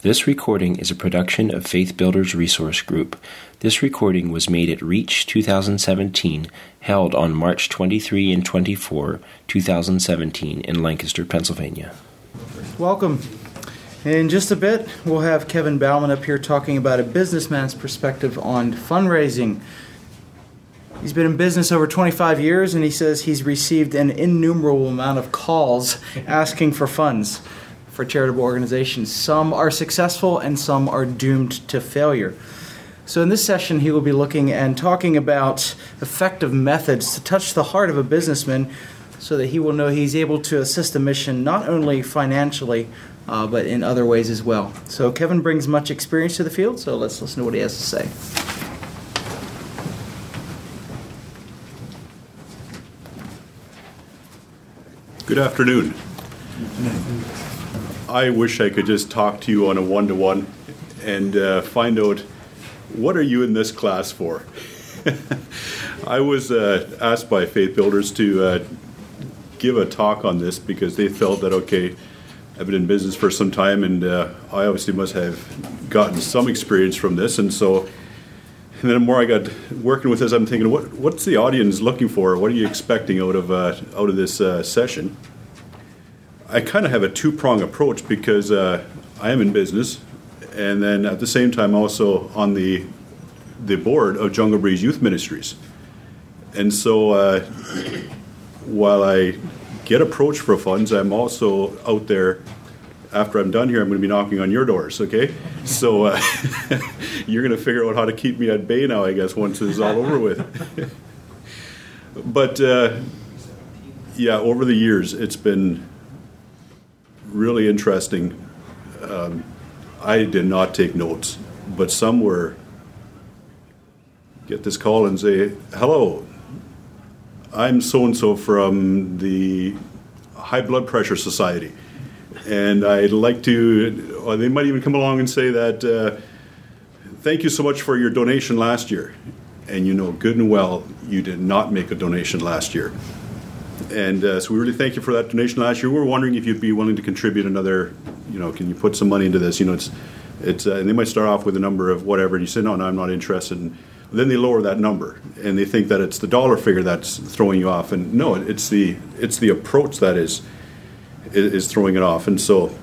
This recording is a production of Faith Builders Resource Group. This recording was made at Reach 2017, held on March 23 and 24, 2017 in Lancaster, Pennsylvania. Welcome. In just a bit, we'll have Kevin Bauman up here talking about a businessman's perspective on fundraising. He's been in business over 25 years, and he says he's received an innumerable amount of calls asking for funds for charitable organizations. Some are successful and some are doomed to failure. So in this session, he will be looking and talking about effective methods to touch the heart of a businessman so that he will know he's able to assist a mission not only financially, but in other ways as well. So Kevin brings much experience to the field, so let's listen to what he has to say. Good afternoon. I wish I could just talk to you on a one-to-one and find out, what are you in this class for? I was asked by Faith Builders to give a talk on this because they felt that, okay, I've been in business for some time and I obviously must have gotten some experience from this. And then the more I got working with this, I'm thinking, what's the audience looking for? What are you expecting out of this session? I kind of have a two-prong approach because I am in business, and then at the same time also on the board of Jungle Breeze Youth Ministries. And so while I get approached for funds, I'm also out there. After I'm done here, I'm going to be knocking on your doors, okay? So you're going to figure out how to keep me at bay now, I guess, once this is all over with. But, yeah, over the years, it's been really interesting. I did not take notes, but some were get this call and say, hello, I'm so-and-so from the High Blood Pressure Society. And I'd like to, or they might even come along and say that, thank you so much for your donation last year. And you know good and well you did not make a donation last year. And so we really thank you for that donation last year. We're wondering if you'd be willing to contribute another, can you put some money into this? It's and they might start off with a number of whatever, and you say, no, I'm not interested. And then they lower that number, and they think that it's the dollar figure that's throwing you off. And no, it's the approach that is throwing it off. And so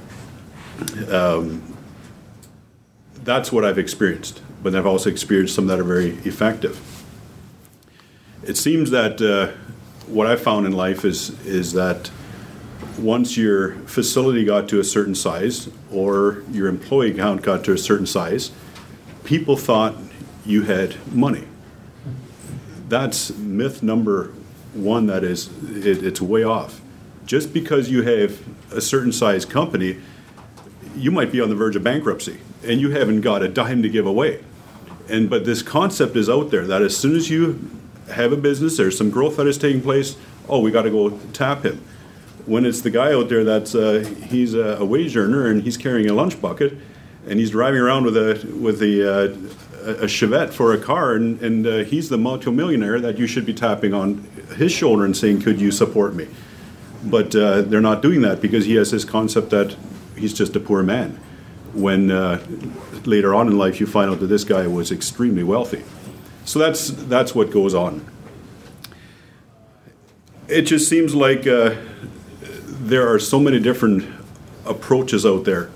that's what I've experienced. But I've also experienced some that are very effective. It seems that what I found in life is that once your facility got to a certain size or your employee count got to a certain size, people thought you had money. That's myth number one. That is, it's way off. Just because you have a certain size company, you might be on the verge of bankruptcy and you haven't got a dime to give away. But this concept is out there that as soon as you have a business, there's some growth that is taking place, we got to go tap him. When it's the guy out there that's he's a wage earner and he's carrying a lunch bucket and he's driving around with a Chevette for a car and he's the multimillionaire that you should be tapping on his shoulder and saying, could you support me? But they're not doing that because he has this concept that he's just a poor man. When later on in life you find out that this guy was extremely wealthy. So that's what goes on. It just seems like there are so many different approaches out there.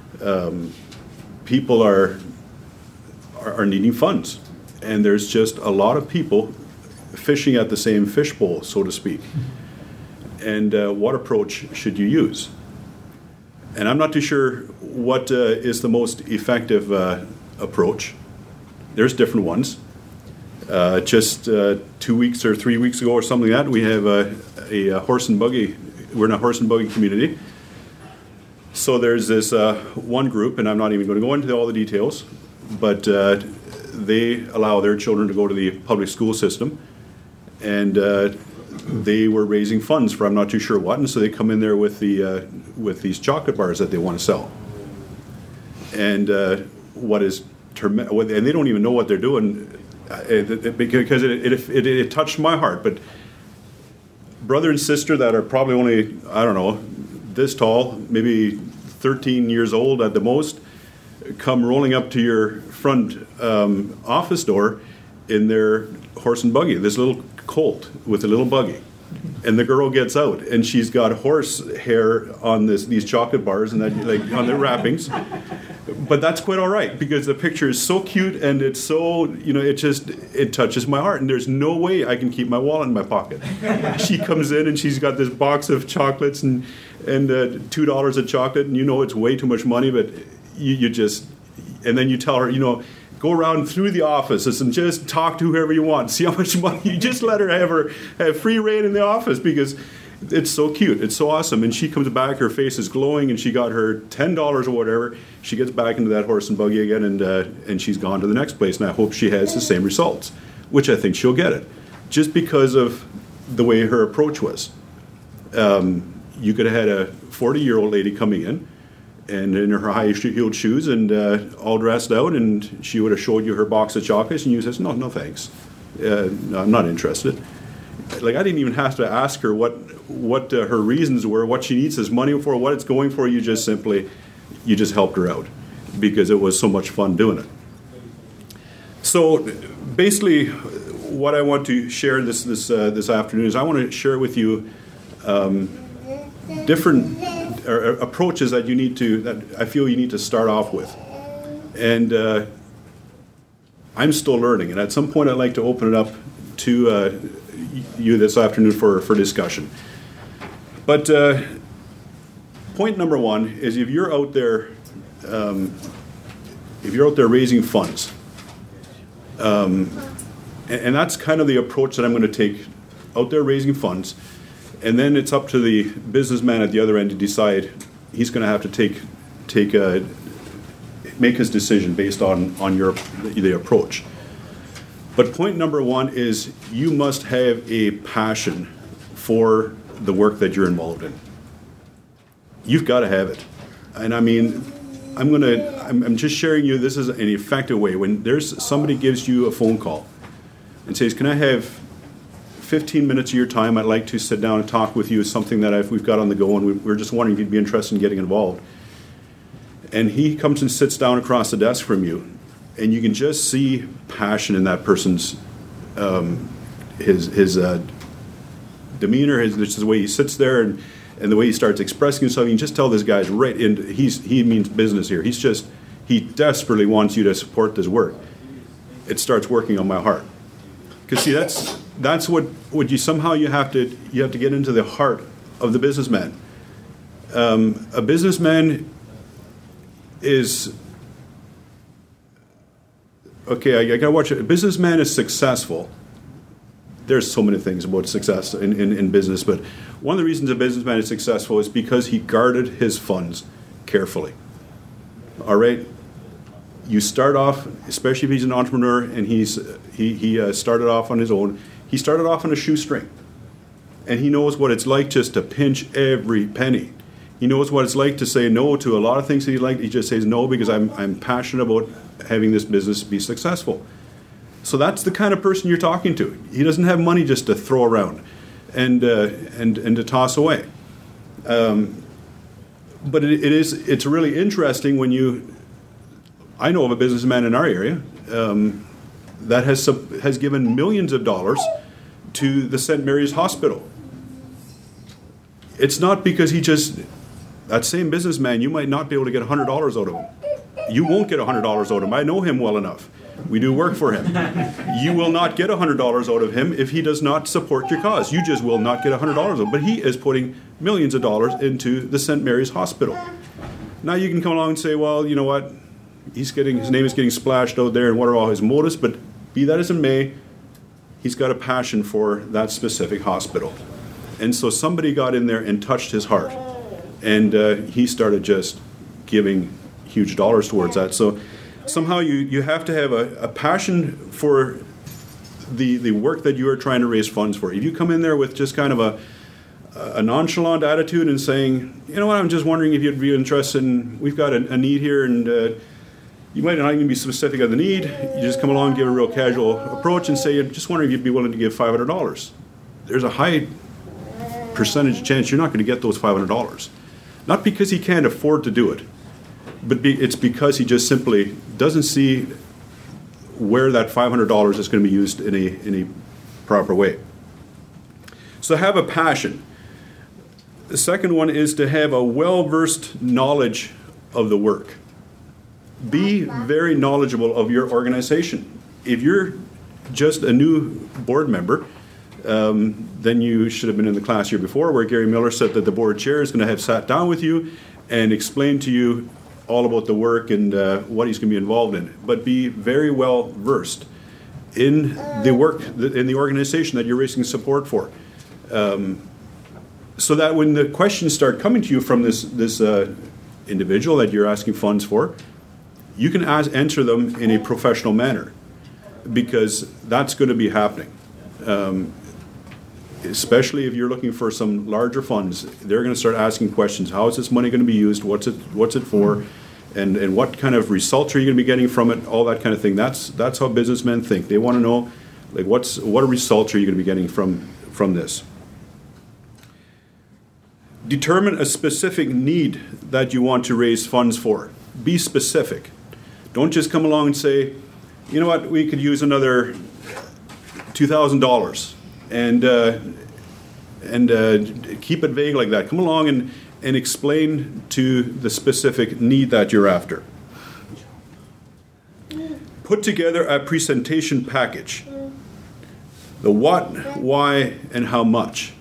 People are needing funds, and there's just a lot of people fishing at the same fishbowl, so to speak. And what approach should you use? And I'm not too sure what is the most effective approach. There's different ones. Just 2 weeks or 3 weeks ago or something like that, we have a horse and buggy. We're in a horse and buggy community. So there's this one group, and I'm not even going to go into all the details, but they allow their children to go to the public school system, and they were raising funds for I'm not too sure what, and so they come in there with these chocolate bars that they want to sell. And and they don't even know what they're doing. Because it touched my heart. But brother and sister that are probably only, I don't know, this tall, maybe 13 years old at the most, come rolling up to your front office door in their horse and buggy, this little colt with a little buggy. And the girl gets out, and she's got horse hair on these chocolate bars and that, like, on their wrappings. But that's quite all right, because the picture is so cute, and it's so, it touches my heart, and there's no way I can keep my wallet in my pocket. She comes in, and she's got this box of chocolates and $2 of chocolate, and it's way too much money, but you just, and then you tell her, go around through the offices and just talk to whoever you want. See how much money. You just let her have free reign in the office, because it's so cute. It's so awesome. And she comes back, her face is glowing, and she got her $10 or whatever. She gets back into that horse and buggy again, and she's gone to the next place. And I hope she has the same results, which I think she'll get it, just because of the way her approach was. You could have had a 40-year-old lady coming in, and in her high-heeled shoes and all dressed out, and she would have showed you her box of chocolates, and you says, no thanks. No, I'm not interested. Like, I didn't even have to ask her what her reasons were, what she needs this money for, what it's going for. You just helped her out, because it was so much fun doing it. So basically, what I want to share this afternoon is I want to share with you different approaches that I feel you need to start off with. And I'm still learning, and at some point I'd like to open it up to you this afternoon for discussion. But point number one is, if you're out there raising funds, and that's kind of the approach that I'm going to take, out there raising funds. And then it's up to the businessman at the other end to decide. He's going to have to make his decision based on the approach. But point number one is, you must have a passion for the work that you're involved in. You've got to have it. And I mean, I'm just sharing you, this is an effective way. When somebody gives you a phone call and says, can I have 15 minutes of your time, I'd like to sit down and talk with you, something that we've got on the go, and we're just wondering if you'd be interested in getting involved. And he comes and sits down across the desk from you, and you can just see passion in that person's his demeanor, just the way he sits there, and the way he starts expressing himself. You can just tell this guy's right in. He means business here. He desperately wants you to support this work. It starts working on my heart, because see, that's what you have to get into the heart of the businessman. A businessman is, okay, I gotta watch it. A businessman is successful. There's so many things about success in business, but one of the reasons a businessman is successful is because he guarded his funds carefully. All right? You start off, especially if he's an entrepreneur and he started off on his own, he started off on a shoestring. And he knows what it's like just to pinch every penny. He knows what it's like to say no to a lot of things that he just says no because I'm passionate about having this business be successful. So that's the kind of person you're talking to. He doesn't have money just to throw around and to toss away. But it's really interesting when I know of a businessman in our area that has given millions of dollars to the St. Mary's Hospital. It's not because that same businessman, you might not be able to get $100 out of him. You won't get $100 out of him. I know him well enough. We do work for him. You will not get $100 out of him if he does not support your cause. You just will not get $100 out of him. But he is putting millions of dollars into the St. Mary's Hospital. Now you can come along and say, well, you know what? His name is getting splashed out there, and what are all his motives? But be that as it may, he's got a passion for that specific hospital. And so somebody got in there and touched his heart. And he started just giving huge dollars towards that. So somehow you have to have a passion for the work that you are trying to raise funds for. If you come in there with just kind of a nonchalant attitude and saying, you know what, I'm just wondering if you'd be interested in, we've got a need here, and you might not even be specific on the need. You just come along and give a real casual approach and say, just wondering if you'd be willing to give $500. There's a high percentage chance you're not going to get those $500. Not because he can't afford to do it, but it's because he just simply doesn't see where that $500 is going to be used in a proper way. So have a passion. The second one is to have a well-versed knowledge of the work. Be very knowledgeable of your organization. If you're just a new board member, then you should have been in the class year before where Gary Miller said that the board chair is going to have sat down with you and explained to you all about the work and what he's going to be involved in. But be very well versed in the work, in the organization that you're raising support for. So that when the questions start coming to you from this individual that you're asking funds for, you can answer them in a professional manner, because that's going to be happening. Especially if you're looking for some larger funds, they're going to start asking questions. How is this money going to be used? What's it for? And what kind of results are you going to be getting from it? All that kind of thing. That's how businessmen think. They want to know, like, what results are you going to be getting from this? Determine a specific need that you want to raise funds for. Be specific. Don't just come along and say, you know what, we could use another $2,000, and keep it vague like that. Come along and explain to the specific need that you're after. Put together a presentation package. The what, why, and how much.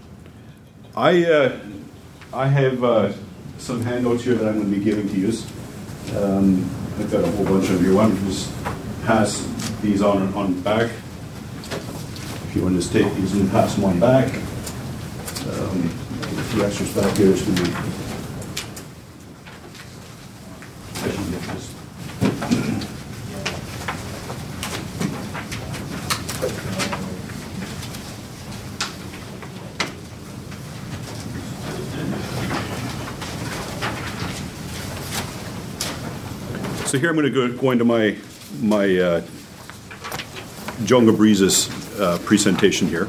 I have some handouts here that I'm going to be giving to you. I've got a whole bunch of you. Why don't you just pass these on back? If you want to just take these and pass them on back. The extras back here is going to be. I should get this. So here I'm going to go into my Jungle Breezes presentation here.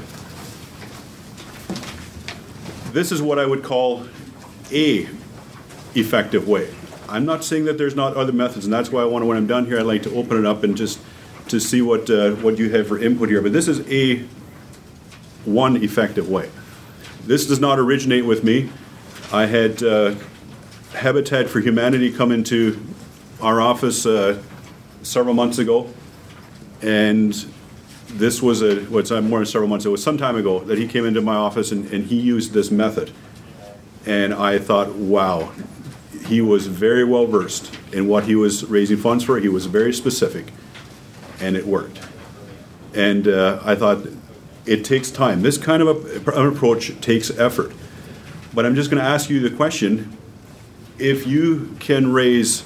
This is what I would call a effective way. I'm not saying that there's not other methods, and that's why when I'm done here, I'd like to open it up and just to see what you have for input here. But this is one effective way. This does not originate with me. I had Habitat for Humanity come into our office several months ago, and this was more than several months. It was some time ago that he came into my office and he used this method, and I thought, wow, he was very well versed in what he was raising funds for. He was very specific, and it worked. And I thought, it takes time. This kind of an approach takes effort. But I'm just going to ask you the question: if you can raise,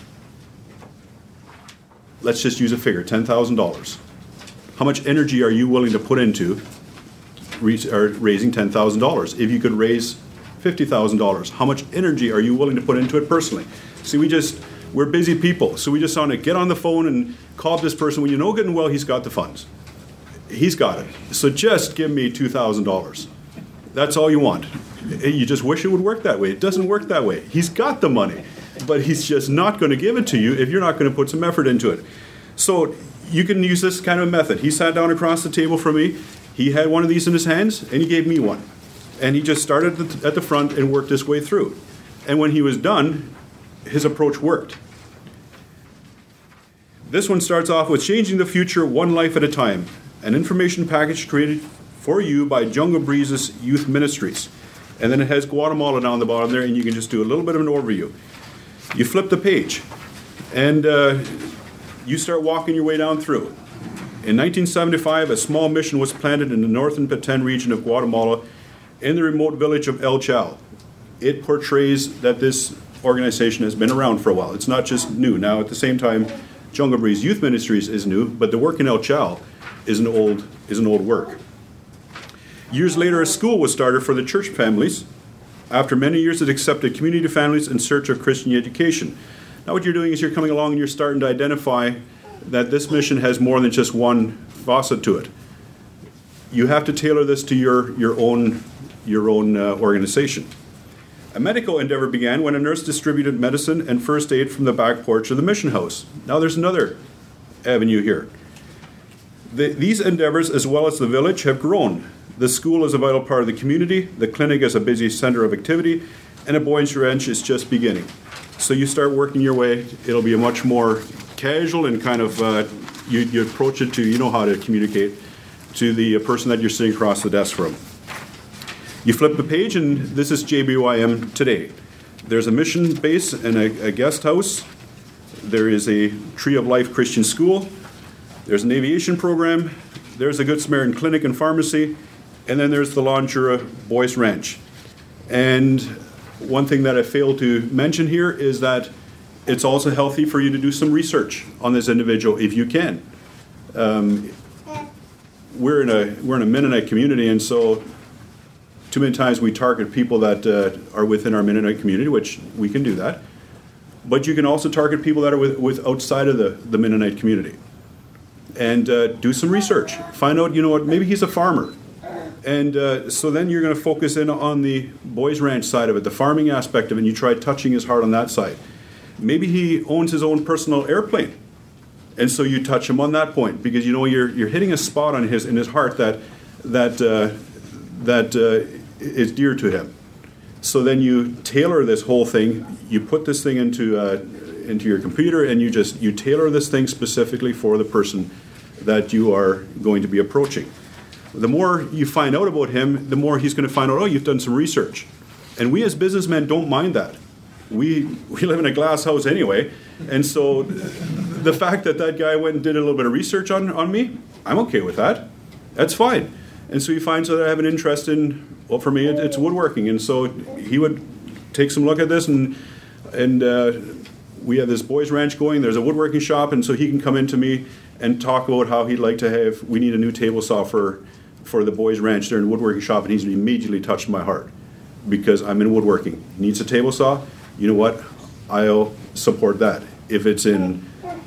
let's just use a figure, $10,000. How much energy are you willing to put into raising $10,000? If you could raise $50,000, how much energy are you willing to put into it personally? See, we're busy people, so we just want to get on the phone and call this person when you know good and well he's got the funds. He's got it. So just give me $2,000. That's all you want. You just wish it would work that way. It doesn't work that way. He's got the money, but he's just not going to give it to you if you're not going to put some effort into it. So you can use this kind of method. He sat down across the table from me. He had one of these in his hands, and he gave me one. And he just started at the front and worked his way through. And when he was done, his approach worked. This one starts off with changing the future one life at a time, an information package created for you by Jungle Breezes Youth Ministries. And then it has Guatemala down the bottom there, and you can just do a little bit of an overview. You flip the page, and you start walking your way down through. In 1975, a small mission was planted in the northern Petén region of Guatemala in the remote village of El Chal. It portrays that this organization has been around for a while. It's not just new. Now, at the same time, Jungle Breeze Youth Ministries is new, but the work in El Chal is an old work. Years later, a school was started for the church families. After many years, it accepted community families in search of Christian education. Now what you're doing is you're coming along and you're starting to identify that this mission has more than just one facet to it. You have to tailor this to your own organization. A medical endeavor began when a nurse distributed medicine and first aid from the back porch of the mission house. Now there's another avenue here. These endeavors, as well as the village, have grown. The school is a vital part of the community, the clinic is a busy center of activity, and a Boys Ranch is just beginning. So you start working your way, it'll be a much more casual and kind of, you approach it to, you know how to communicate to the person that you're sitting across the desk from. You flip the page, and this is JBYM today. There's a mission base and a guest house. There is a Tree of Life Christian school. There's an aviation program. There's a Good Samaritan clinic and pharmacy. And then there's the Lon Jura Boys Ranch. And one thing that I failed to mention here is that it's also healthy for you to do some research on this individual if you can. We're in a Mennonite community, and so too many times we target people that are within our Mennonite community, which we can do that. But you can also target people that are with outside of the Mennonite community. And do some research. Find out, you know what, maybe he's a farmer. And so then you're going to focus in on the Boys Ranch side of it, the farming aspect of it, and you try touching his heart on that side. Maybe he owns his own personal airplane. And so you touch him on that point, because you know you're hitting a spot in his heart that is dear to him. So then you tailor this whole thing. You put this thing into your computer, and you tailor this thing specifically for the person that you are going to be approaching. The more you find out about him, the more he's going to find out, oh, you've done some research. And we as businessmen don't mind that. We live in a glass house anyway, and so the fact that guy went and did a little bit of research on me, I'm okay with that. That's fine. And so he finds that I have an interest in, well, for me, it's woodworking. And so he would take some look at this, and we have this Boys Ranch going. There's a woodworking shop, and so he can come into me and talk about how he'd like to have, we need a new table saw for the Boys Ranch there in the woodworking shop, and he's immediately touched my heart because I'm in woodworking. He needs a table saw. You know what? I'll support that. If it's in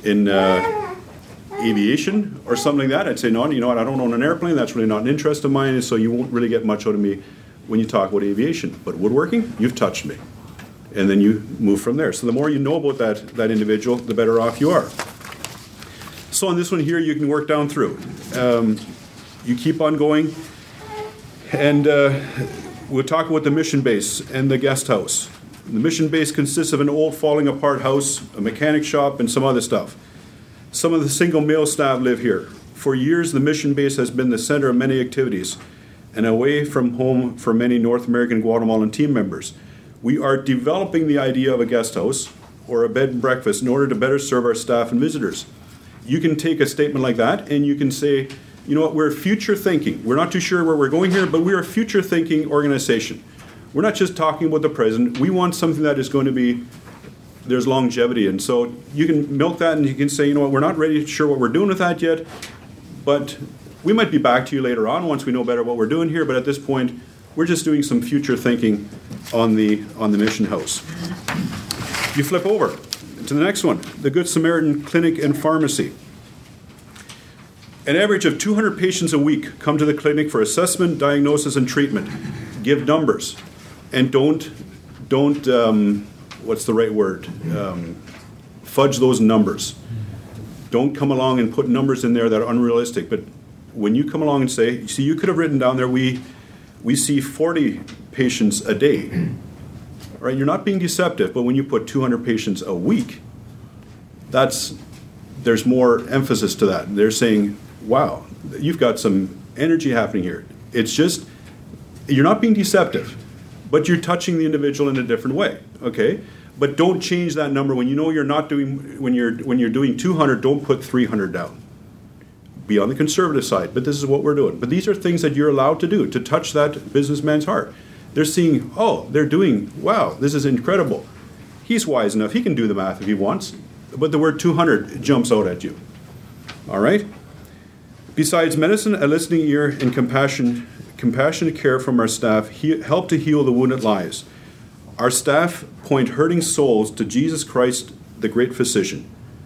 aviation or something like that, I'd say, no, you know what, I don't own an airplane, that's really not an interest of mine, and so you won't really get much out of me when you talk about aviation. But woodworking, you've touched me. And then you move from there. So the more you know about that individual, the better off you are. So on this one here, you can work down through. You keep on going, and we'll talk about the mission base and the guest house. The mission base consists of an old falling apart house, a mechanic shop, and some other stuff. Some of the single male staff live here. For years, the mission base has been the center of many activities and away from home for many North American Guatemalan team members. We are developing the idea of a guest house or a bed and breakfast in order to better serve our staff and visitors. You can take a statement like that and you can say, you know what, we're future thinking. We're not too sure where we're going here, but we are a future thinking organization. We're not just talking about the present. We want something that is going to be, there's longevity. And so you can milk that and you can say, you know what, we're not really sure what we're doing with that yet, but we might be back to you later on once we know better what we're doing here. But at this point, we're just doing some future thinking on the mission house. You flip over to the next one, the Good Samaritan Clinic and Pharmacy. An average of 200 patients a week come to the clinic for assessment, diagnosis, and treatment. Give numbers. And don't what's the right word? Fudge those numbers. Don't come along and put numbers in there that are unrealistic. But when you come along and say, see, you could have written down there, we see 40 patients a day. Right? You're not being deceptive, but when you put 200 patients a week, there's more emphasis to that. They're saying, wow, you've got some energy happening here. It's just, you're not being deceptive, but you're touching the individual in a different way, okay? But don't change that number. When you know you're not doing, when you're doing 200, don't put 300 down. Be on the conservative side, but this is what we're doing. But these are things that you're allowed to do to touch that businessman's heart. They're seeing, oh, they're doing, wow, this is incredible. He's wise enough, he can do the math if he wants, but the word 200 jumps out at you. All right? Besides medicine, a listening ear and compassionate care from our staff help to heal the wounded lives. Our staff point hurting souls to Jesus Christ, the great physician.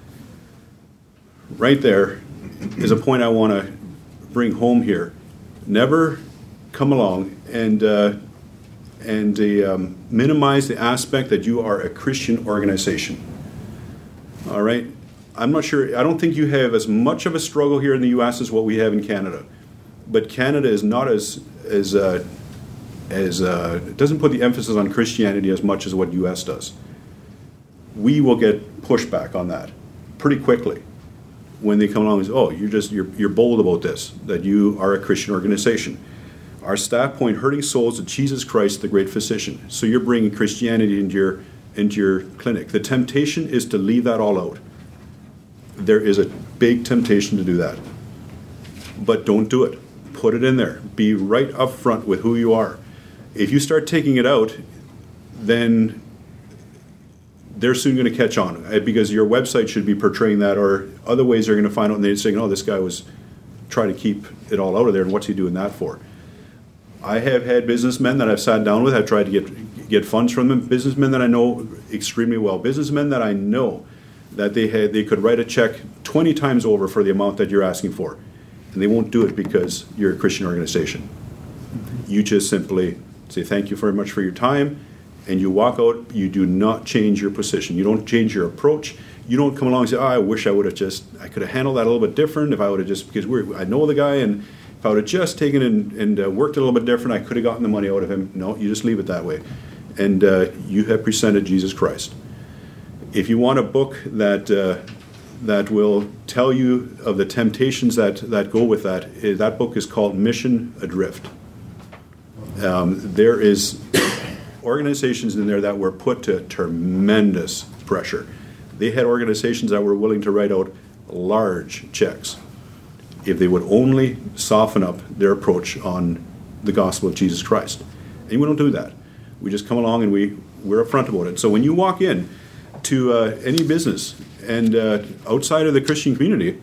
Right there is a point I want to bring home here. Never come along and and they minimize the aspect that you are a Christian organization. All right? I'm not sure, I don't think you have as much of a struggle here in the U.S. as what we have in Canada. But Canada is not as it doesn't put the emphasis on Christianity as much as what U.S. does. We will get pushback on that pretty quickly when they come along and say, oh, you're bold about this, that you are a Christian organization. Our staff point hurting souls to Jesus Christ, the great physician. So you're bringing Christianity into your clinic. The temptation is to leave that all out. There is a big temptation to do that. But don't do it. Put it in there. Be right up front with who you are. If you start taking it out, then they're soon going to catch on, because your website should be portraying that, or other ways they're going to find out and they're saying, oh, this guy was trying to keep it all out of there, and what's he doing that for? I have had businessmen that I've sat down with, I've tried to get funds from them, businessmen that I know extremely well, businessmen that I know that they could write a check 20 times over for the amount that you're asking for, and they won't do it because you're a Christian organization. You just simply say thank you very much for your time, and you walk out. You do not change your position. You don't change your approach. You don't come along and say, oh, I wish I could have handled that a little bit different if I would have just, because I know the guy, and if I would have just taken and worked a little bit different, I could have gotten the money out of him. No, you just leave it that way. And you have presented Jesus Christ. If you want a book that will tell you of the temptations that go with that book is called Mission Adrift. There is organizations in there that were put to tremendous pressure. They had organizations that were willing to write out large checks if they would only soften up their approach on the gospel of Jesus Christ. And we don't do that. We just come along and we're upfront about it. So when you walk in to any business and outside of the Christian community,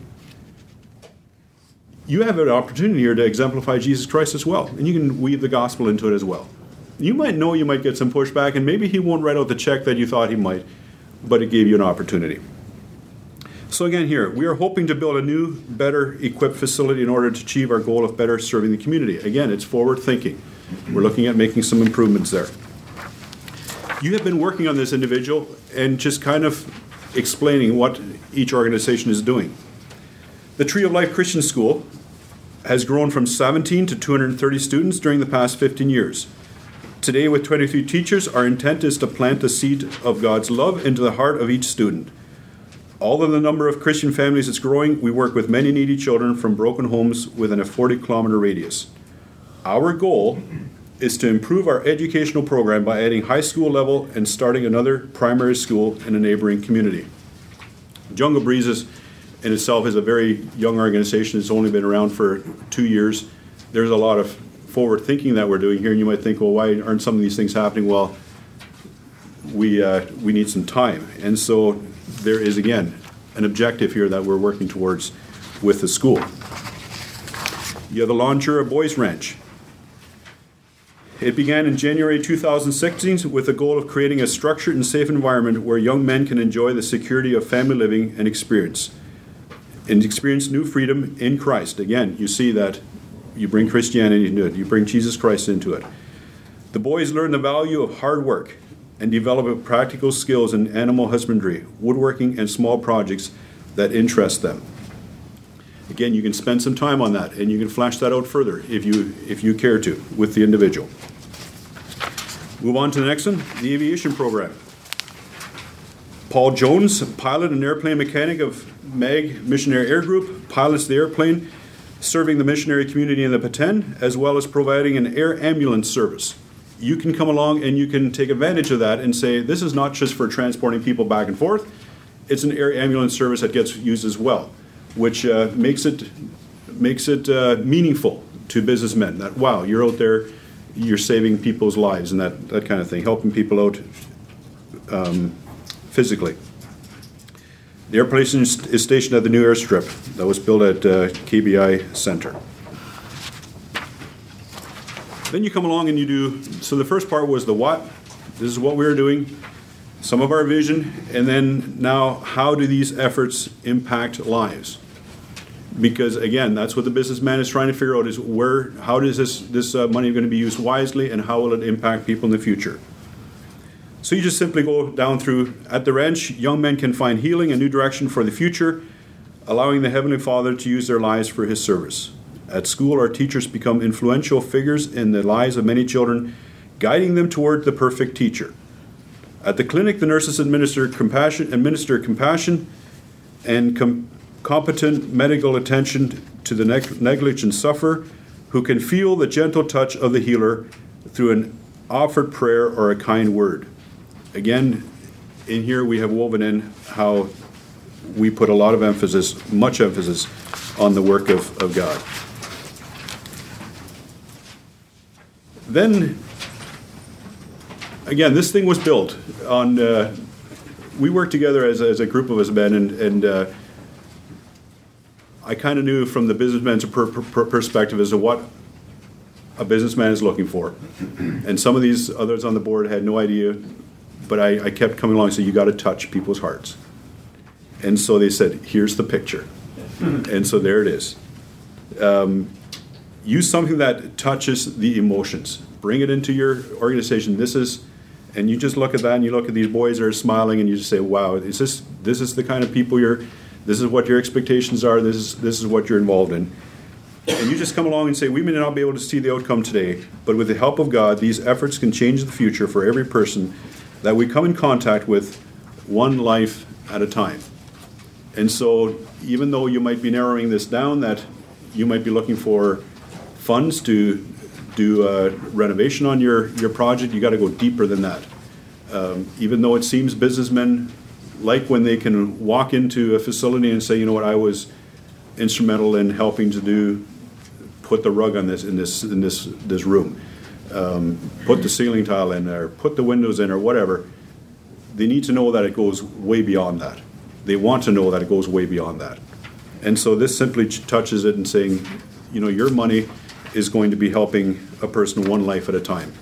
you have an opportunity here to exemplify Jesus Christ as well. And you can weave the gospel into it as well. You might know you might get some pushback, and maybe he won't write out the check that you thought he might, but it gave you an opportunity. So again here, we are hoping to build a new, better equipped facility in order to achieve our goal of better serving the community. Again, it's forward thinking. We're looking at making some improvements there. You have been working on this individual and just kind of explaining what each organization is doing. The Tree of Life Christian School has grown from 17 to 230 students during the past 15 years. Today, with 23 teachers, our intent is to plant the seed of God's love into the heart of each student. Although the number of Christian families is growing, we work with many needy children from broken homes within a 40-kilometer radius. Our goal is to improve our educational program by adding high school level and starting another primary school in a neighboring community. Jungle Breezes in itself is a very young organization. It's only been around for 2 years. There's a lot of forward thinking that we're doing here, and you might think, well, why aren't some of these things happening? Well, we need some time, and so there is again an objective here that we're working towards with the school. You have the Lontura Boys Ranch. It began in January 2016 with the goal of creating a structured and safe environment where young men can enjoy the security of family living and experience new freedom in Christ. Again, you see that you bring Christianity into it. You bring Jesus Christ into it. The boys learn the value of hard work and develop practical skills in animal husbandry, woodworking, and small projects that interest them. Again, you can spend some time on that, and you can flesh that out further if you care to with the individual. Move on to the next one, the aviation program. Paul Jones, pilot and airplane mechanic of MAG Missionary Air Group, pilots the airplane serving the missionary community in the Peten, as well as providing an air ambulance service. You can come along and you can take advantage of that and say, this is not just for transporting people back and forth, it's an air ambulance service that gets used as well, which makes it meaningful to businessmen, that, wow, you're out there, you're saving people's lives and that kind of thing, helping people out physically. The airplane is stationed at the new airstrip that was built at KBI Center. Then you come along and you do, so the first part was the what, this is what we were doing, some of our vision, and then now how do these efforts impact lives? Because again, that's what the businessman is trying to figure out: is how does this money going to be used wisely, and how will it impact people in the future? So you just simply go down through. At the ranch, young men can find healing and new direction for the future, allowing the Heavenly Father to use their lives for His service. At school, our teachers become influential figures in the lives of many children, guiding them toward the perfect teacher. At the clinic, the nurses administer compassion and competent medical attention to the negligent sufferer, who can feel the gentle touch of the healer through an offered prayer or a kind word. Again, in here we have woven in how we put a lot of emphasis, much emphasis, on the work of God. Then, again, this thing was built on, we worked together as a group of us men, and I kind of knew from the businessman's perspective as to what a businessman is looking for. And some of these others on the board had no idea, but I kept coming along and saying, you got to touch people's hearts. And so they said, here's the picture. And so there it is. Use something that touches the emotions. Bring it into your organization. And you just look at that, and you look at these boys that are smiling, and you just say, wow, this is the kind of people this is what your expectations are, this is what you're involved in. And you just come along and say, we may not be able to see the outcome today, but with the help of God, these efforts can change the future for every person that we come in contact with, one life at a time. And so even though you might be narrowing this down, that you might be looking for funds to do renovation on your project, you got to go deeper than that. Even though it seems businessmen like when they can walk into a facility and say, you know what, I was instrumental in helping to put the rug on this in this room, put the ceiling tile in, or put the windows in, or whatever. They need to know that it goes way beyond that. They want to know that it goes way beyond that. And so this simply touches it and saying, you know, your money is going to be helping a person one life at a time.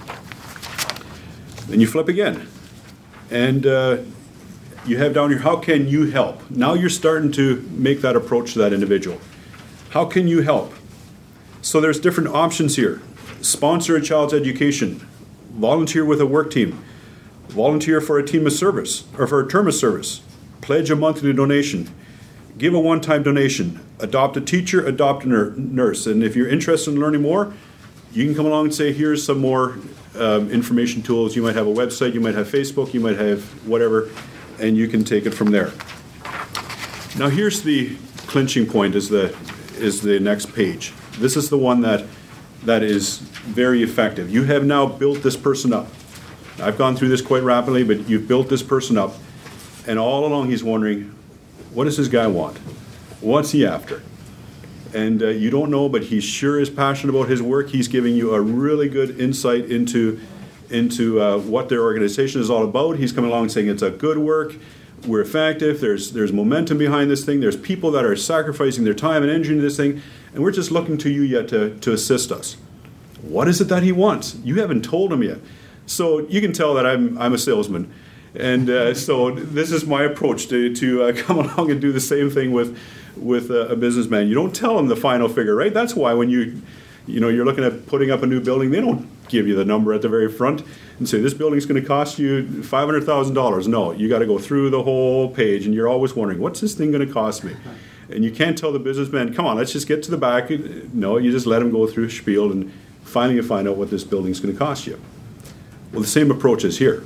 Then you flip again. And you have down here, how can you help? Now you're starting to make that approach to that individual. How can you help? So there's different options here. Sponsor a child's education. Volunteer with a work team. Volunteer for a team of service, or for a term of service. Pledge a monthly donation. Give a one-time donation. Adopt a teacher, adopt a nurse. And if you're interested in learning more, you can come along and say, here's some more information tools. You might have a website, you might have Facebook, you might have whatever, and you can take it from there. Now here's the clinching point, is the next page. This is the one that is very effective. You have now built this person up. I've gone through this quite rapidly, but you've built this person up, and all along he's wondering, what does this guy want? What's he after? And you don't know, but he sure is passionate about his work. He's giving you a really good insight into what their organization is all about. He's coming along and saying it's a good work, we're effective, there's momentum behind this thing, there's people that are sacrificing their time and energy into this thing, and we're just looking to you yet to assist us. What is it that he wants? You haven't told him yet. So you can tell that I'm a salesman. And so this is my approach to come along and do the same thing with a businessman. You don't tell them the final figure, right? That's why when you're looking at putting up a new building, they don't give you the number at the very front and say this building's going to cost you $500,000. No, you got to go through the whole page, and you're always wondering, what's this thing going to cost me? And you can't tell the businessman, come on, let's just get to the back. No, you just let them go through a spiel, and finally you find out what this building's going to cost you. Well, the same approach is here.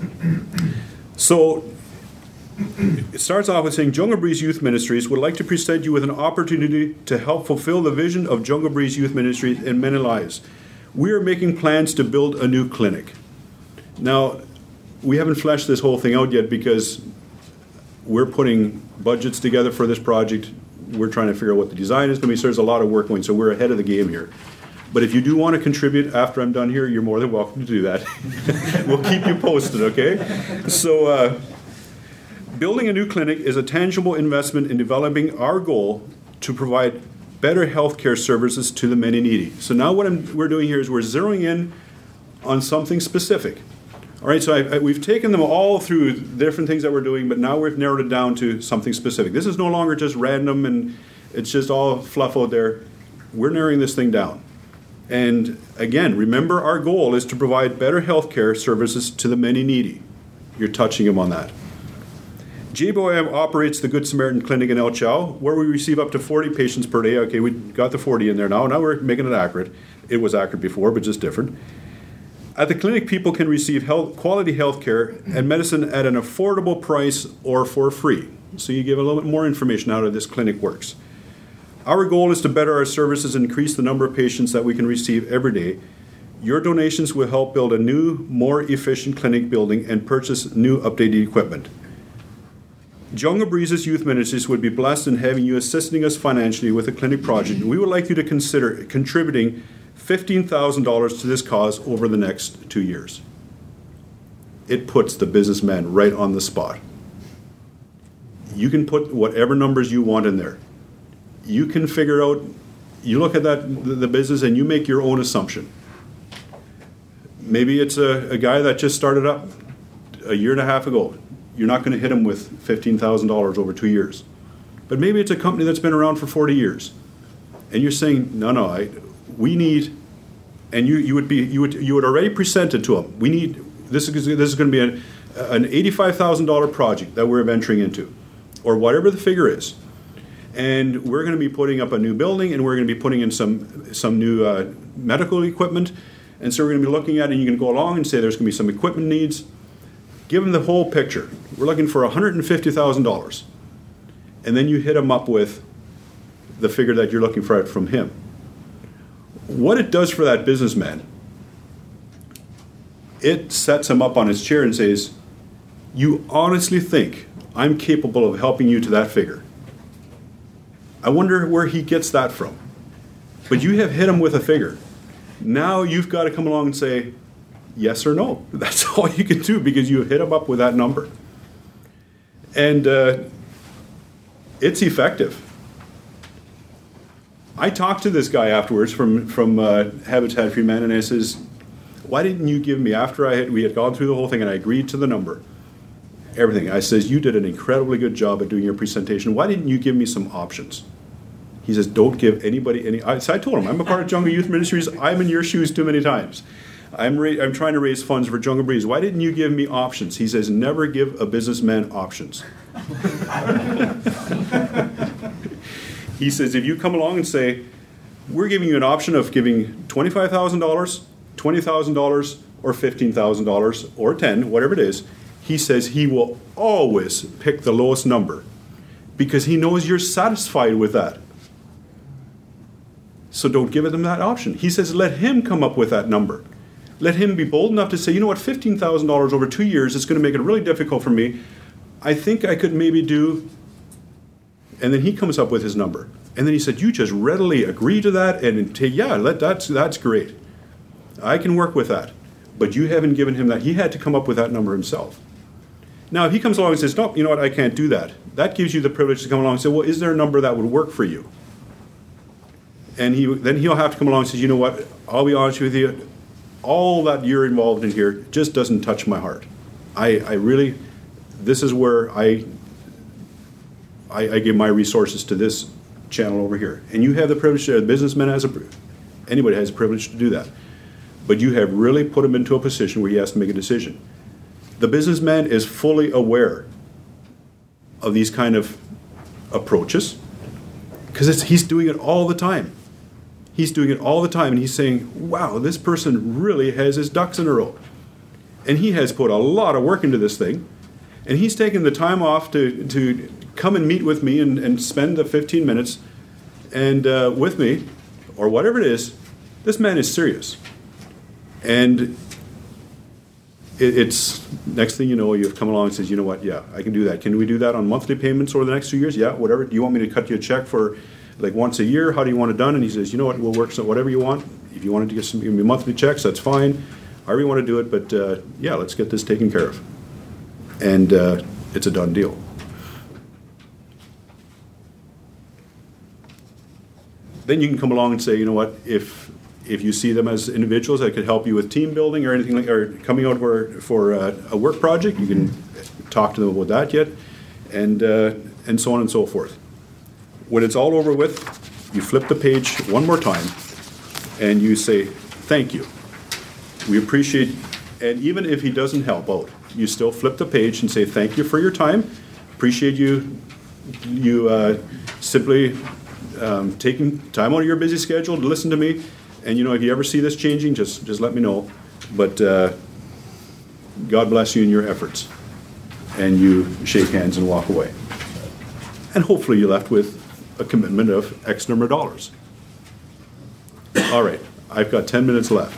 So it starts off with saying, Jungle Breeze Youth Ministries would like to present you with an opportunity to help fulfill the vision of Jungle Breeze Youth Ministries in many lives. We are making plans to build a new clinic. Now, we haven't fleshed this whole thing out yet because we're putting budgets together for this project. We're trying to figure out what the design is going to be, so there's a lot of work going, so we're ahead of the game here. But if you do want to contribute after I'm done here, you're more than welcome to do that. We'll keep you posted, okay? So building a new clinic is a tangible investment in developing our goal to provide better healthcare services to the many needy. So now what we're doing here is we're zeroing in on something specific. All right, so we've taken them all through different things that we're doing, but now we've narrowed it down to something specific. This is no longer just random and It's just all fluff out there. We're narrowing this thing down. And again, remember our goal is to provide better healthcare services to the many needy. You're touching them on that. GBOM operates the Good Samaritan Clinic in El Chow, where we receive up to 40 patients per day. Okay, we got the 40 in there now. Now we're making it accurate. It was accurate before, but just different. At the clinic, people can receive quality health care and medicine at an affordable price or for free. So you give a little bit more information on how this clinic works. Our goal is to better our services and increase the number of patients that we can receive every day. Your donations will help build a new, more efficient clinic building and purchase new updated equipment. Jungle Breezes Youth Ministries would be blessed in having you assisting us financially with the clinic project. We would like you to consider contributing $15,000 to this cause over the next 2 years. It puts the businessman right on the spot. You can put whatever numbers you want in there. You can figure out, you look at the business and you make your own assumption. Maybe it's a guy that just started up a year and a half ago. You're not going to hit him with $15,000 over 2 years. But maybe it's a company that's been around for 40 years. And you're saying, no, we need, and you would already present it to them. We need, this is going to be an $85,000 project that we're venturing into, or whatever the figure is. And we're going to be putting up a new building, and we're going to be putting in some new medical equipment. And so we're going to be looking at it, and you can go along and say there's going to be some equipment needs. Give them the whole picture. We're looking for $150,000. And then you hit them up with the figure that you're looking for from him. What it does for that businessman, it sets him up on his chair and says, you honestly think I'm capable of helping you to that figure? I wonder where he gets that from. But you have hit him with a figure. Now you've got to come along and say yes or no. That's all you can do because you hit him up with that number. And it's effective. I talked to this guy afterwards from Habitat for Humanity, and I says, why didn't you give me, after we had gone through the whole thing and I agreed to the number, everything, I says, you did an incredibly good job at doing your presentation. Why didn't you give me some options? He says, don't give anybody any. So I told him, I'm a part of Jungle Youth Ministries. I'm in your shoes too many times. I'm trying to raise funds for Jungle Breeze. Why didn't you give me options? He says, never give a businessman options. He says, if you come along and say, we're giving you an option of giving $25,000, $20,000, or $15,000, or 10, whatever it is, he says he will always pick the lowest number because he knows you're satisfied with that. So don't give them that option. He says, let him come up with that number. Let him be bold enough to say, you know what, $15,000 over 2 years is going to make it really difficult for me. I think I could maybe do, and then he comes up with his number. And then he said, you just readily agree to that and that's great. I can work with that. But you haven't given him that. He had to come up with that number himself. Now, if he comes along and says, no, you know what, I can't do that. That gives you the privilege to come along and say, well, is there a number that would work for you? And then he'll have to come along and say, you know what, I'll be honest with you, all that you're involved in here just doesn't touch my heart. I really, this is where I give my resources to this channel over here. And you have the privilege, a businessman has anybody has a privilege to do that. But you have really put him into a position where he has to make a decision. The businessman is fully aware of these kind of approaches because he's doing it all the time. He's doing it all the time, and he's saying, wow, this person really has his ducks in a row. And he has put a lot of work into this thing, and he's taken the time off to come and meet with me and spend the 15 minutes and with me, or whatever it is. This man is serious. And it's next thing you know, you've come along and says, you know what, yeah, I can do that. Can we do that on monthly payments over the next 2 years? Yeah, whatever. Do you want me to cut you a check for like once a year? How do you want it done? And he says, you know what, we'll work so whatever you want. If you wanted to give me monthly checks, that's fine. However you want to do it, but yeah, let's get this taken care of. And it's a done deal. Then you can come along and say, you know what, if you see them as individuals that could help you with team building or anything like, or coming out for a work project, you can talk to them about that yet, and so on and so forth. when it's all over with, you flip the page one more time and you say, thank you. We appreciate, and even if he doesn't help out, you still flip the page and say, thank you for your time. Appreciate you simply taking time out of your busy schedule to listen to me. And if you ever see this changing, just let me know. But God bless you in your efforts. And you shake hands and walk away. And hopefully you're left with a commitment of X number of dollars. All right, I've got 10 minutes left.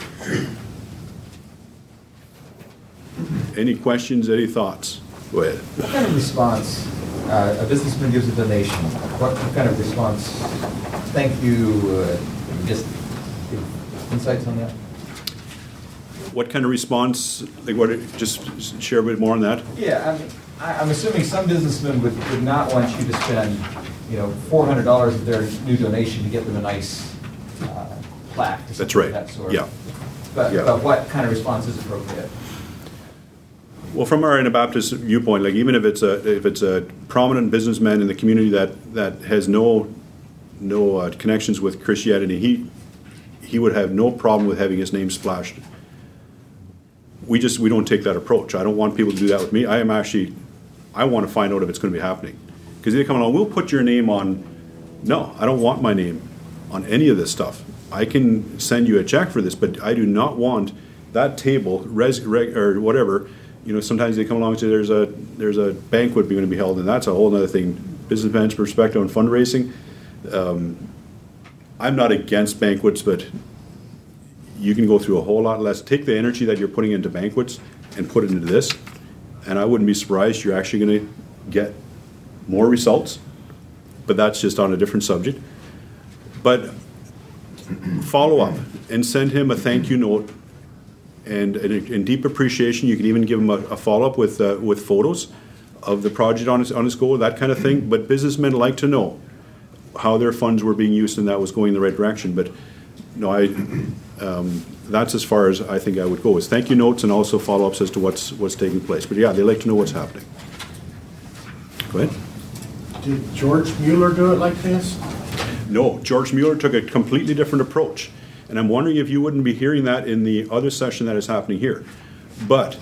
Any questions, any thoughts? Go ahead. What kind of response, a businessman gives a donation, what kind of response, thank you, just give insights on that? What kind of response, just share a bit more on that? Yeah, I'm assuming some businessmen would not want you to spend, $400 of their new donation to get them a nice plaque. That's right, that sort. yeah. But what kind of response is appropriate? Well, from our Anabaptist viewpoint, even if it's a prominent businessman in the community that has no connections with Christianity, he would have no problem with having his name splashed. We don't take that approach. I don't want people to do that with me. I want to find out if it's going to be happening. Because they come along, we'll put your name on. No, I don't want my name on any of this stuff. I can send you a check for this, but I do not want that table, or whatever. Sometimes they come along and say there's a banquet going to be held, and that's a whole other thing. Businessman's perspective on fundraising. I'm not against banquets, but you can go through a whole lot less. Take the energy that you're putting into banquets and put it into this, and I wouldn't be surprised you're actually going to get more results, but that's just on a different subject. But follow up and send him a thank you note and in deep appreciation. You can even give him a follow-up with photos of the project on his go, that kind of thing. But businessmen like to know how their funds were being used and that was going in the right direction. But that's as far as I think I would go, is thank you notes and also follow-ups as to what's taking place. But yeah, they like to know what's happening. Go ahead. Did George Mueller do it like this? No, George Mueller took a completely different approach. And I'm wondering if you wouldn't be hearing that in the other session that is happening here. But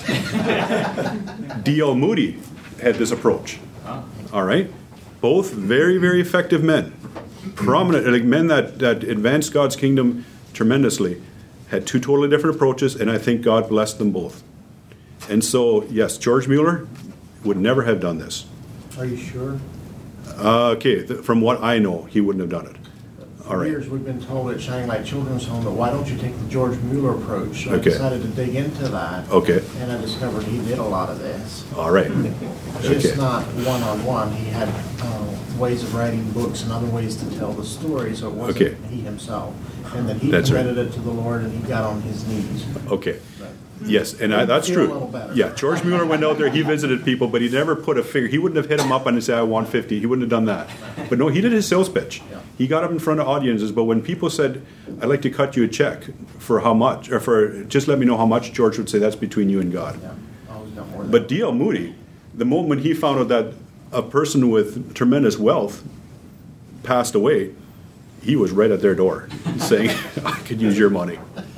D.L. Moody had this approach. All right? Both very, very effective men. Prominent, men that advanced God's kingdom tremendously, had two totally different approaches, and I think God blessed them both. And so, yes, George Mueller would never have done this. Are you sure? From what I know, he wouldn't have done it. All right. For years we've been told at Shining Light Children's Home that why don't you take the George Mueller approach? So I decided to dig into that. Okay. And I discovered he did a lot of this. All right. Just not one-on-one. He had ways of writing books and other ways to tell the story, so it wasn't he himself. And then he committed it to the Lord and he got on his knees. Okay. Yes, and that's true. Yeah, George Mueller went out there, he visited people, but he never put a figure. He wouldn't have hit them up and say, I want 50. He wouldn't have done that. But no, he did his sales pitch. Yeah. He got up in front of audiences, but when people said, I'd like to cut you a check for how much, or for just let me know how much, George would say, that's between you and God. Yeah. Always got more than But D.L. Moody, the moment he found out that a person with tremendous wealth passed away, he was right at their door saying, I could use your money.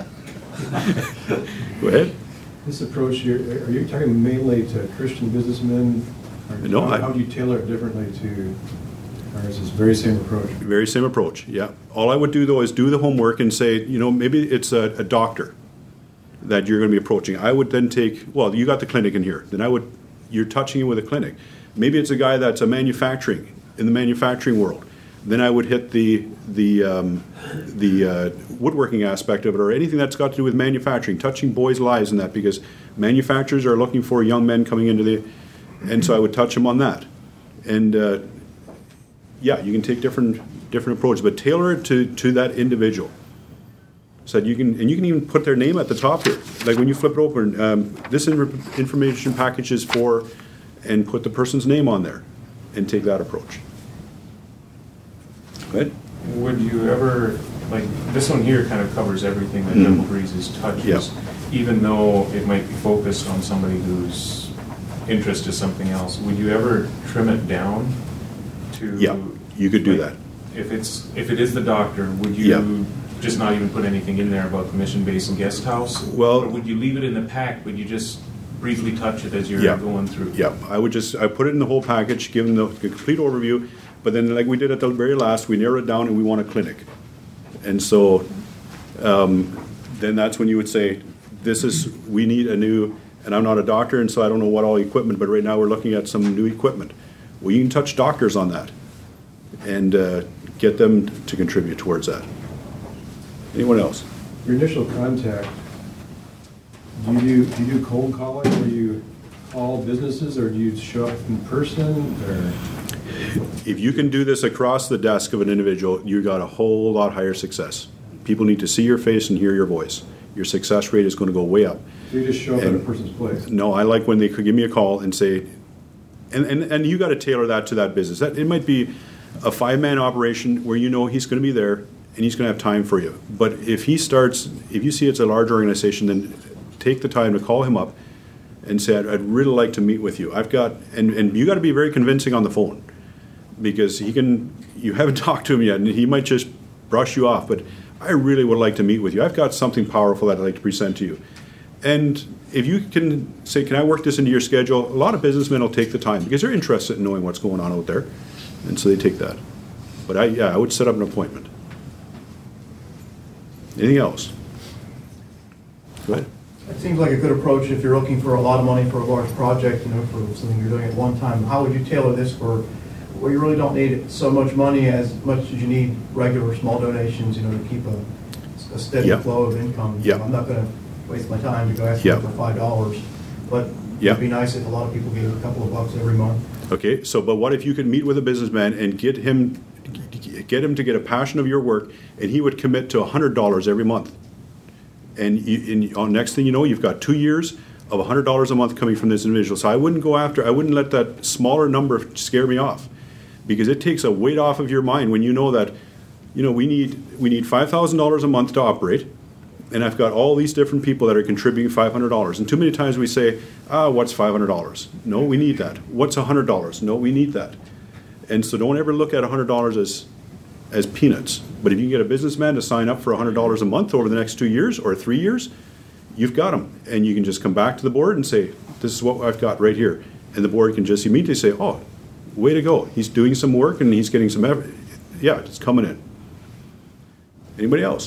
Go ahead. This approach, are you talking mainly to Christian businessmen? No, how do you tailor it differently to, or is this very same approach? Very same approach, yeah. All I would do, though, is do the homework and say, maybe it's a doctor that you're going to be approaching. I would then take, well, you got the clinic in here. Then you're touching it with a clinic. Maybe it's a guy that's in the manufacturing world. Then I would hit the woodworking aspect of it, or anything that's got to do with manufacturing, touching boys' lives and that, because manufacturers are looking for young men coming into and so I would touch them on that. And you can take different approaches, but tailor it to that individual. So that you can even put their name at the top here. Like when you flip it open, this information package is for, and put the person's name on there, and take that approach. Good. Would you ever, like this one here kind of covers everything that Gentle Breezes touches, even though it might be focused on somebody whose interest is something else, would you ever trim it down to. Yeah, you could do that. If it is the doctor, would you just not even put anything in there about commission base and guest house? Well, or would you leave it in the pack? Would you just briefly touch it as you're going through? Yeah, I put it in the whole package, give them the complete overview, but then like we did at the very last, we narrowed it down and we want a clinic. And so then that's when you would say, we need a new, and I'm not a doctor, and so I don't know what all equipment, but right now we're looking at some new equipment. Well, you can touch doctors on that and get them to contribute towards that. Anyone else? Your initial contact, do you do cold calling where you call businesses, or do you show up in person? Or? If you can do this across the desk of an individual, you got a whole lot higher success. People need to see your face and hear your voice. Your success rate is going to go way up. So you just show up at a person's place? No, I like when they could give me a call and say, and you got to tailor that to that business. It might be a 5-man operation where you know he's going to be there and he's going to have time for you. But if you see it's a large organization, then take the time to call him up and say, I'd really like to meet with you. And you got to be very convincing on the phone, because you haven't talked to him yet and he might just brush you off, but I really would like to meet with you. I've got something powerful that I'd like to present to you. And if you can say, can I work this into your schedule? A lot of businessmen will take the time because they're interested in knowing what's going on out there. And so they take that. But I would set up an appointment. Anything else? Go ahead. It seems like a good approach if you're looking for a lot of money for a large project, for something you're doing at one time. How would you tailor this for where you really don't need so much money as much as you need regular small donations, to keep a steady flow of income? I'm not going to waste my time to go ask for $5, but it'd be nice if a lot of people gave a couple of bucks every month. Okay, but what if you could meet with a businessman and get him to get a passion of your work, and he would commit to $100 every month, and next thing you know, you've got 2 years of $100 a month coming from this individual. So I wouldn't let that smaller number scare me off, because it takes a weight off of your mind when you know that, we need $5,000 a month to operate, and I've got all these different people that are contributing $500. And too many times we say, what's $500? No, we need that. What's $100? No, we need that. And so don't ever look at $100 as peanuts. But if you can get a businessman to sign up for $100 a month over the next 2 years or 3 years, you've got them. And you can just come back to the board and say, this is what I've got right here. And the board can just immediately say, oh, way to go. He's doing some work and he's getting some effort. Yeah, it's coming in. Anybody else?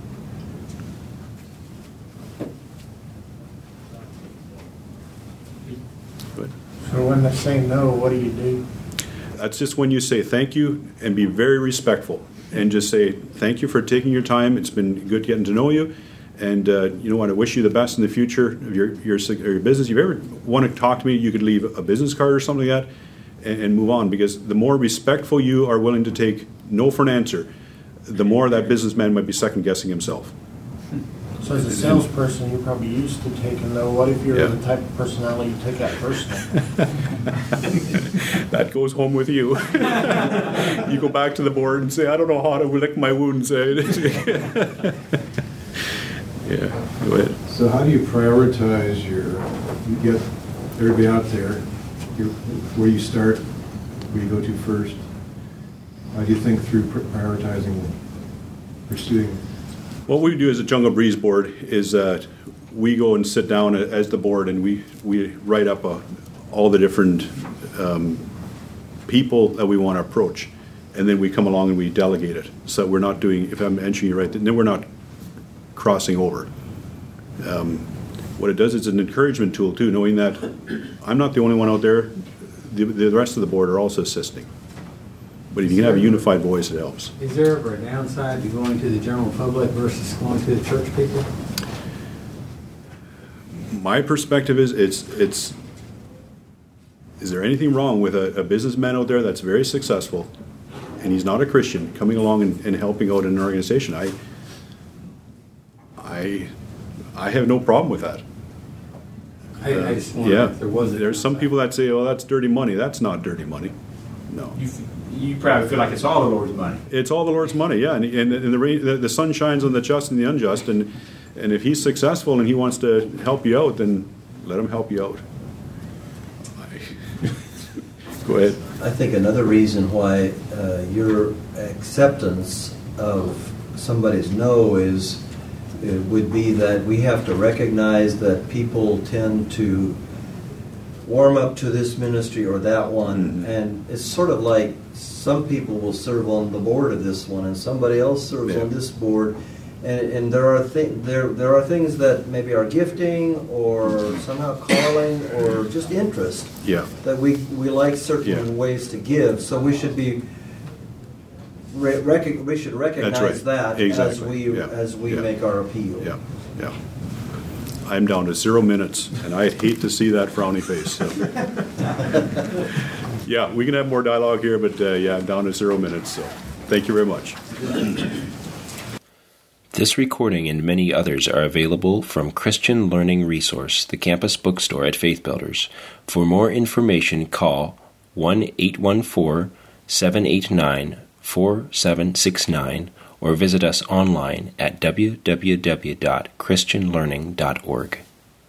Good. So when they say no, what do you do? That's just when you say thank you and be very respectful and just say thank you for taking your time. It's been good getting to know you, and you know what, I wish you the best in the future of your business. If you ever want to talk to me, you could leave a business card or something like that and move on, because the more respectful you are willing to take no for an answer, the more that businessman might be second guessing himself. So as a salesperson, you're probably used to taking no. What if you're the type of personality you take that personal? That goes home with you. You go back to the board and say, I don't know how to lick my wounds. Yeah, go ahead. So how do you prioritize you get everybody out there, where you start, where you go to first? How do you think through prioritizing, pursuing? What we do as a Jungle Breeze board is we go and sit down as the board, and we write up all the different people that we want to approach, and then we come along and we delegate it. So we're not doing, if I'm answering you right, then we're not crossing over. What it does is an encouragement tool too, knowing that I'm not the only one out there. The rest of the board are also assisting. But if you can have a unified voice, it helps. Is there ever a downside to going to the general public versus going to the church people? My perspective is is there anything wrong with a businessman out there that's very successful and he's not a Christian coming along and helping out an organization? I have no problem with that. I just wonder if there was. There's some people that say, "Oh, that's dirty money." That's not dirty money. No. You probably feel like it's all the Lord's money. It's all the Lord's money, yeah. And the sun shines on the just and the unjust. And if he's successful and he wants to help you out, then let him help you out. Go ahead. I think another reason why your acceptance of somebody's no would be that we have to recognize that people tend to warm up to this ministry or that one, and it's sort of like some people will serve on the board of this one, and somebody else serves on this board, and there are things that maybe are gifting or somehow calling or just interest that we like certain ways to give. So we should be we should recognize that as we make our appeal. Yeah. I'm down to 0 minutes, and I'd hate to see that frowny face. So. Yeah, we can have more dialogue here, but I'm down to 0 minutes. So, thank you very much. This recording and many others are available from Christian Learning Resource, the campus bookstore at Faith Builders. For more information, call 1-814-789-4769 or visit us online at www.christianlearning.org.